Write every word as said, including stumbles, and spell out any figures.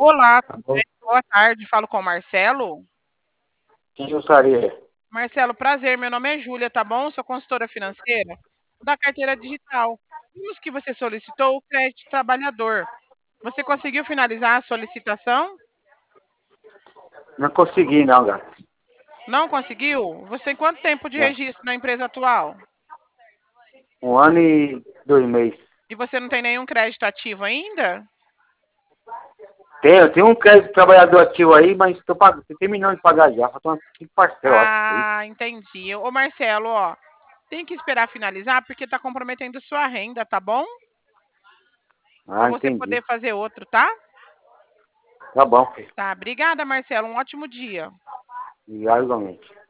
Olá, tudo Alô, bem? Boa tarde, falo com o Marcelo. quem gostaria? Marcelo, prazer, meu nome é Júlia, tá bom? Sou consultora financeira da carteira digital. Vimos que você solicitou o crédito trabalhador. Você conseguiu finalizar a solicitação? Não consegui, não, gato. Não conseguiu? Você tem quanto tempo de Não. registro na empresa atual? Um ano e dois meses. E você não tem nenhum crédito ativo ainda? Tenho, tenho um crédito trabalhador ativo aí, mas estou pagando, tô terminando de pagar já. Faltam umas cinco parcelas, eu acho. Aí. Ah, entendi. Ô Marcelo, ó, tem que esperar finalizar porque está comprometendo sua renda, tá bom? Para Ah, você entendi. poder fazer outro, tá? Tá bom, filho. Tá, obrigada, Marcelo. Um ótimo dia. Obrigado, igualmente.